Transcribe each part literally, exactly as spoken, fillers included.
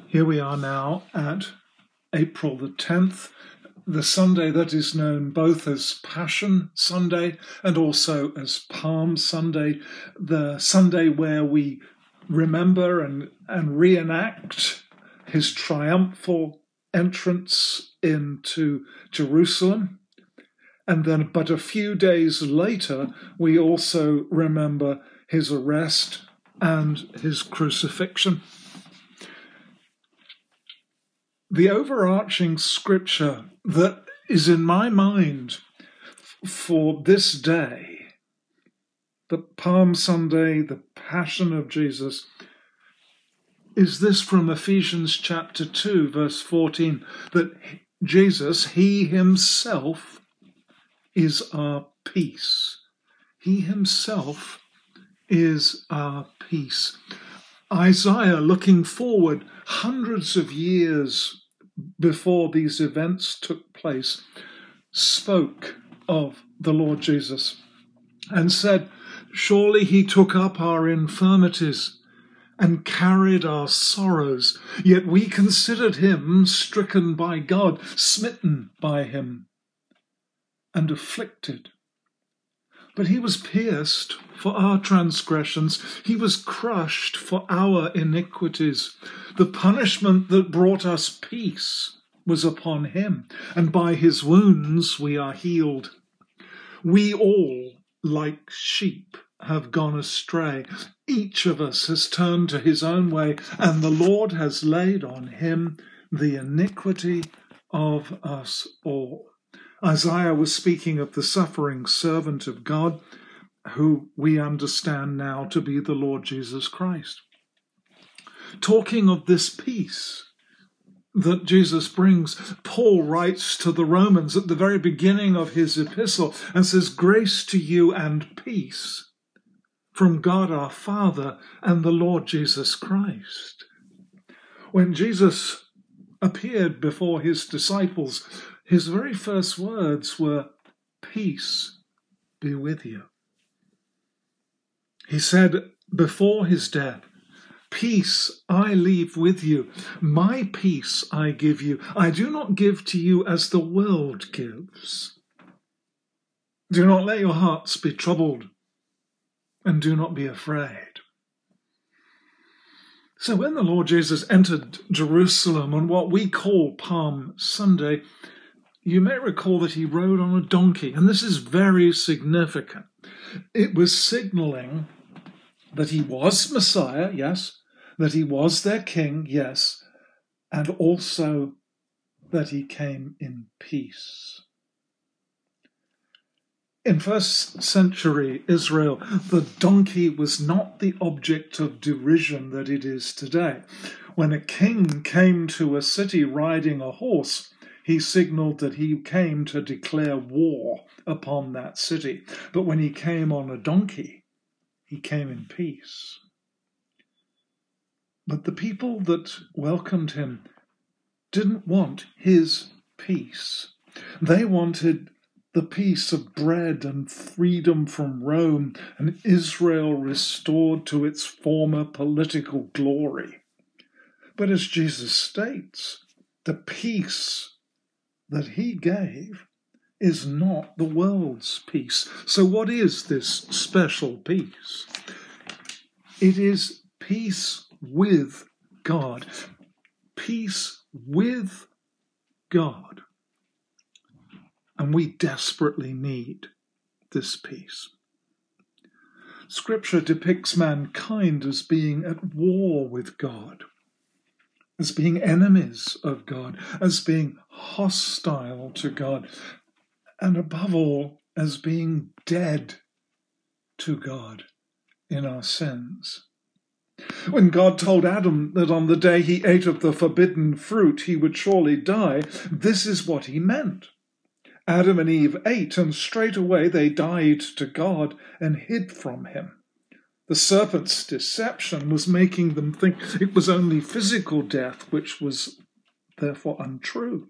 Here we are now at April the tenth, the Sunday that is known both as Passion Sunday and also as Palm Sunday, the Sunday where we remember and, and reenact his triumphal entrance into Jerusalem. And then, but a few days later, we also remember his arrest and his crucifixion. The overarching scripture that is in my mind for this day, the Palm Sunday, the Passion of Jesus, is this from Ephesians chapter two, verse fourteen, that Jesus, he himself, is our peace. He himself is our peace. Isaiah, looking forward hundreds of years before these events took place, spoke of the Lord Jesus and said, "Surely he took up our infirmities and carried our sorrows, yet we considered him stricken by God, smitten by him, and afflicted. But he was pierced for our transgressions. He was crushed for our iniquities. The punishment that brought us peace was upon him, and by his wounds we are healed. We all, like sheep, have gone astray. Each of us has turned to his own way, and the Lord has laid on him the iniquity of us all." Isaiah was speaking of the suffering servant of God, who we understand now to be the Lord Jesus Christ. Talking of this peace that Jesus brings, Paul writes to the Romans at the very beginning of his epistle and says, "Grace to you and peace from God our Father and the Lord Jesus Christ." When Jesus appeared before his disciples, his very first words were, "Peace be with you." He said before his death, "Peace I leave with you. My peace I give you. I do not give to you as the world gives. Do not let your hearts be troubled, and do not be afraid." So when the Lord Jesus entered Jerusalem on what we call Palm Sunday, you may recall that he rode on a donkey, and this is very significant. It was signaling that he was Messiah, yes, that he was their king, yes, and also that he came in peace. In first century Israel, the donkey was not the object of derision that it is today. When a king came to a city riding a horse, he signaled that he came to declare war upon that city. But when he came on a donkey, he came in peace. But the people that welcomed him didn't want his peace. They wanted the peace of bread and freedom from Rome and Israel restored to its former political glory. But as Jesus states, the peace that he gave is not the world's peace. So what is this special peace? It is peace with God. Peace with God. And we desperately need this peace. Scripture depicts mankind as being at war with God, as being enemies of God, as being hostile to God, and above all, as being dead to God in our sins. When God told Adam that on the day he ate of the forbidden fruit he would surely die, this is what he meant. Adam and Eve ate, and straightway they died to God and hid from him. The serpent's deception was making them think it was only physical death, which was therefore untrue.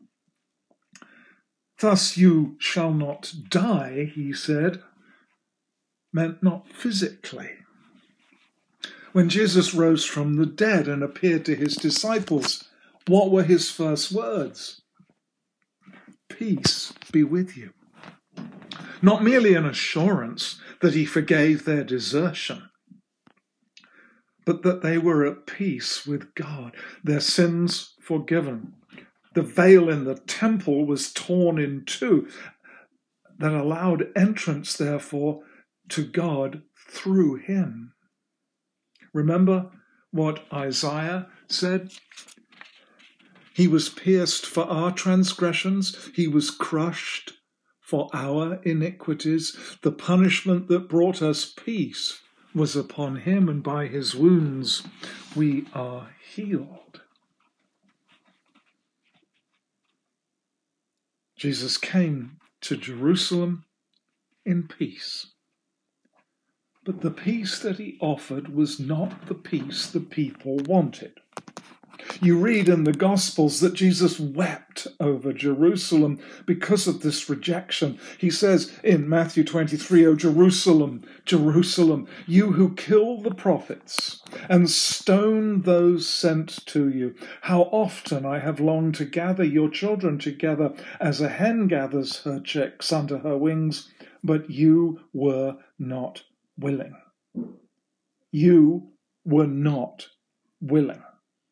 "Thus you shall not die," he said, meant not physically. When Jesus rose from the dead and appeared to his disciples, what were his first words? Peace be with you. Not merely an assurance that he forgave their desertion, but that they were at peace with God, their sins forgiven. The veil in the temple was torn in two, that allowed entrance, therefore, to God through him. Remember what Isaiah said? He was pierced for our transgressions, he was crushed for our iniquities. The punishment that brought us peace was upon him, and by his wounds we are healed. Jesus came to Jerusalem in peace. But the peace that he offered was not the peace the people wanted. You read in the Gospels that Jesus wept over Jerusalem because of this rejection. He says in Matthew twenty-three, "O Jerusalem, Jerusalem, you who kill the prophets and stone those sent to you, how often I have longed to gather your children together as a hen gathers her chicks under her wings, but you were not willing." You were not willing.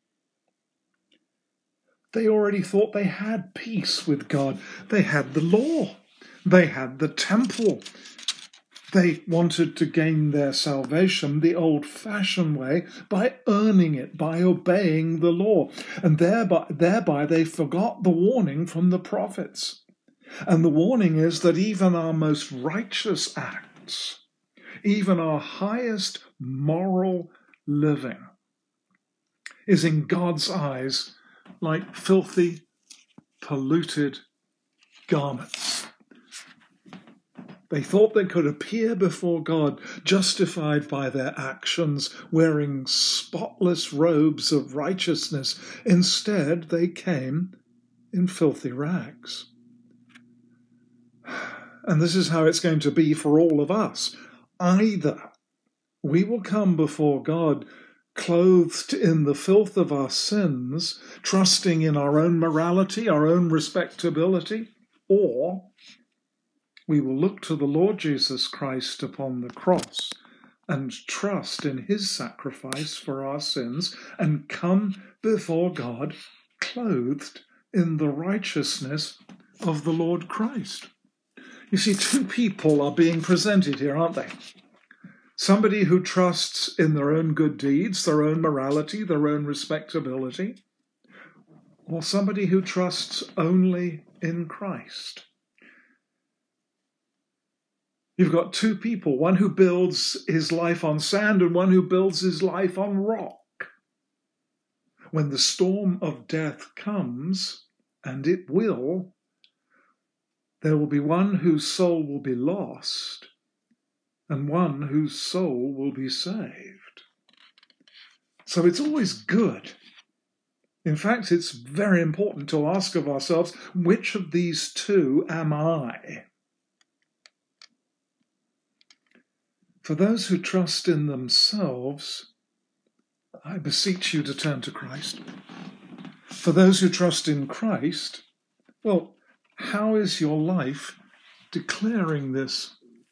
They already thought they had peace with God. They had the law. They had the temple. They wanted to gain their salvation the old-fashioned way by earning it, by obeying the law. And thereby, thereby they forgot the warning from the prophets. And the warning is that even our most righteous acts, even our highest moral living, is in God's eyes like filthy, polluted garments. They thought they could appear before God justified by their actions, wearing spotless robes of righteousness. Instead, they came in filthy rags. And this is how it's going to be for all of us. Either we will come before God clothed in the filth of our sins, trusting in our own morality, our own respectability, or we will look to the Lord Jesus Christ upon the cross and trust in his sacrifice for our sins and come before God clothed in the righteousness of the Lord Christ. You see, two people are being presented here, aren't they? Somebody who trusts in their own good deeds, their own morality, their own respectability, or somebody who trusts only in Christ. You've got two people, one who builds his life on sand and one who builds his life on rock. When the storm of death comes, and it will, there will be one whose soul will be lost and one whose soul will be saved. So it's always good. In fact, it's very important to ask of ourselves, which of these two am I? For those who trust in themselves, I beseech you to turn to Christ. For those who trust in Christ, well, how is your life declaring this?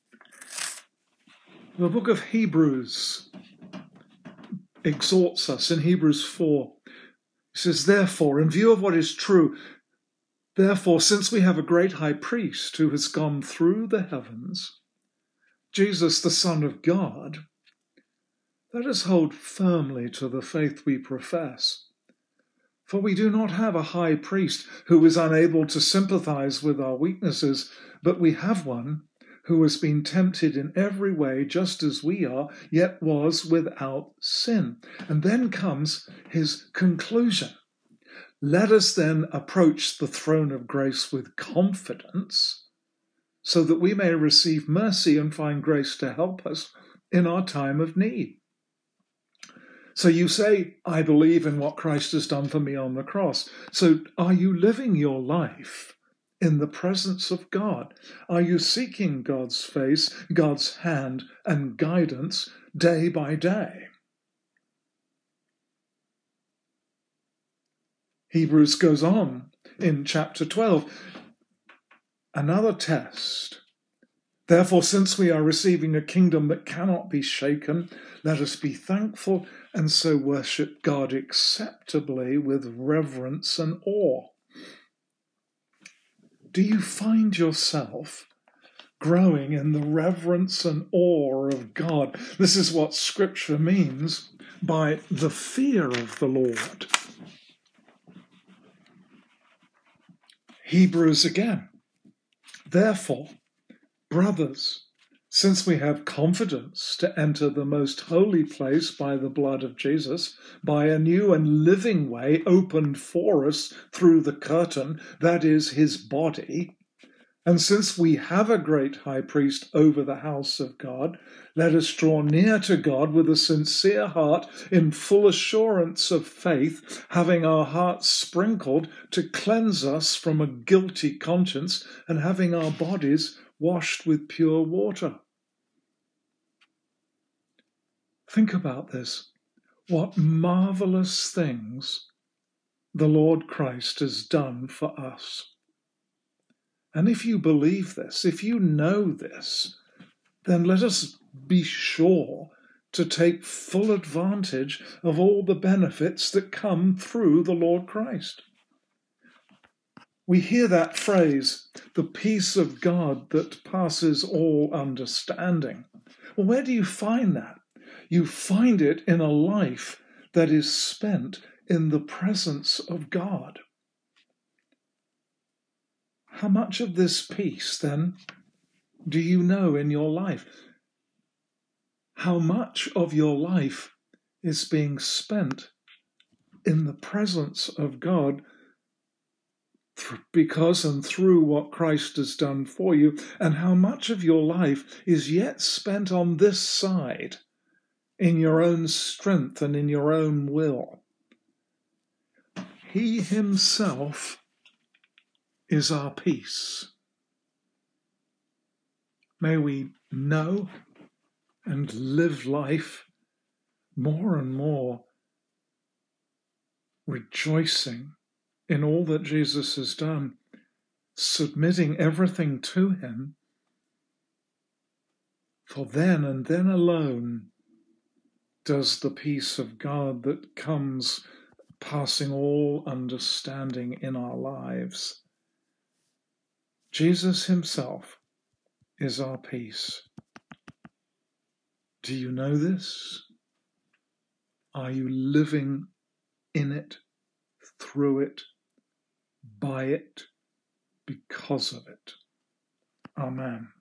The book of Hebrews exhorts us in Hebrews four. It says, therefore, in view of what is true, therefore, since we have a great high priest who has gone through the heavens, Jesus, the Son of God, let us hold firmly to the faith we profess. For we do not have a high priest who is unable to sympathize with our weaknesses, but we have one who has been tempted in every way just as we are, yet was without sin. And then comes his conclusion. Let us then approach the throne of grace with confidence, so that we may receive mercy and find grace to help us in our time of need. So you say, I believe in what Christ has done for me on the cross. So are you living your life in the presence of God? Are you seeking God's face, God's hand and guidance day by day? Hebrews goes on in chapter twelve. Another test. Therefore, since we are receiving a kingdom that cannot be shaken, let us be thankful and so worship God acceptably with reverence and awe. Do you find yourself growing in the reverence and awe of God? This is what Scripture means by the fear of the Lord. Hebrews again. Therefore, brothers, since we have confidence to enter the most holy place by the blood of Jesus, by a new and living way opened for us through the curtain, that is his body, and since we have a great high priest over the house of God, let us draw near to God with a sincere heart in full assurance of faith, having our hearts sprinkled to cleanse us from a guilty conscience and having our bodies washed with pure water. Think about this. What marvelous things the Lord Christ has done for us. And if you believe this, if you know this, then let us be sure to take full advantage of all the benefits that come through the Lord Christ. We hear that phrase, the peace of God that passes all understanding. Well, where do you find that? You find it in a life that is spent in the presence of God. How much of this peace, then, do you know in your life? How much of your life is being spent in the presence of God because and through what Christ has done for you, and how much of your life is yet spent on this side in your own strength and in your own will? He himself is our peace. May we know and live life more and more rejoicing in all that Jesus has done, submitting everything to him, for then and then alone does the peace of God that comes passing all understanding in our lives. Jesus himself is our peace. Do you know this? Are you living in it, through it, by it, because of it? Amen.